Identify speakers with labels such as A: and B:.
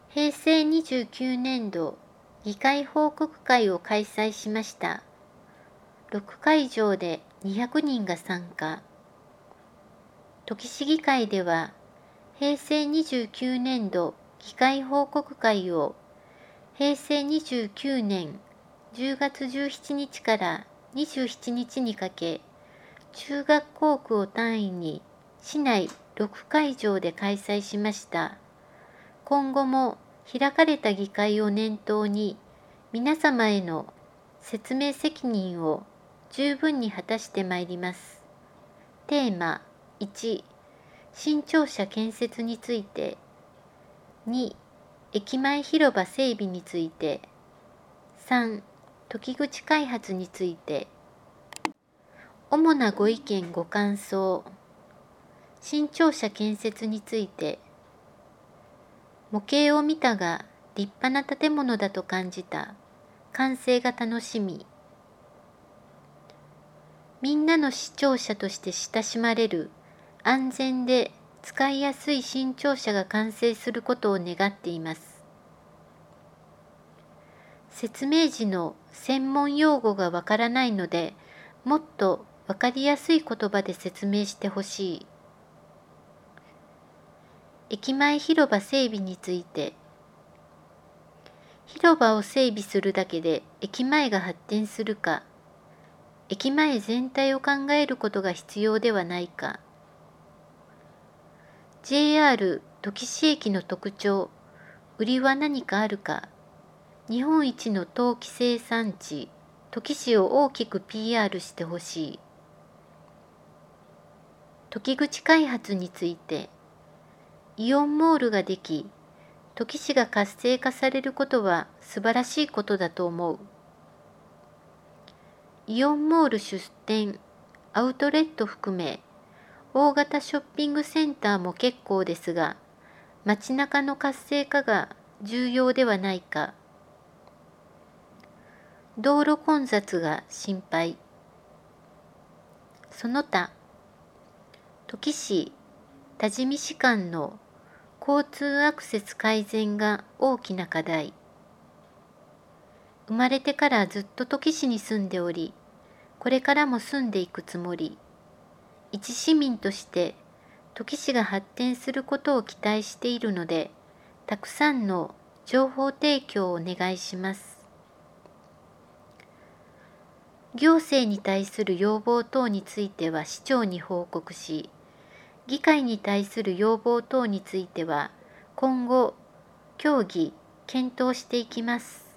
A: 平成29年度議会報告会を開催しました。6会場で200人が参加。土岐市議会では、平成29年度議会報告会を平成29年10月17日から27日にかけ、中学校区を単位に市内6会場で開催しました。今後も開かれた議会を念頭に、皆様への説明責任を十分に果たしてまいります。テーマ1、新庁舎建設について。2、駅前広場整備について。3、時口開発について。主なご意見ご感想。新庁舎建設について。模型を見たが立派な建物だと感じた。完成が楽しみ。みんなの市庁舎として親しまれる安全で使いやすい新庁舎が完成することを願っています。説明時の専門用語がわからないので、もっとわかりやすい言葉で説明してほしい。駅前広場整備について。広場を整備するだけで駅前が発展するか、駅前全体を考えることが必要ではないか。JR 土岐市駅の特徴、売りは何かあるか。日本一の陶器生産地、土岐市を大きく PR してほしい。時口開発について。イオンモールができ、土岐市が活性化されることは素晴らしいことだと思う。イオンモール出店、アウトレット含め、大型ショッピングセンターも結構ですが、街中の活性化が重要ではないか。道路混雑が心配。その他、土岐市、多治見市間の交通アクセス改善が大きな課題。生まれてからずっと土岐市に住んでおり、これからも住んでいくつもり。一市民として土岐市が発展することを期待しているので、たくさんの情報提供をお願いします。行政に対する要望等については市長に報告し、議会に対する要望等については今後、協議、検討していきます。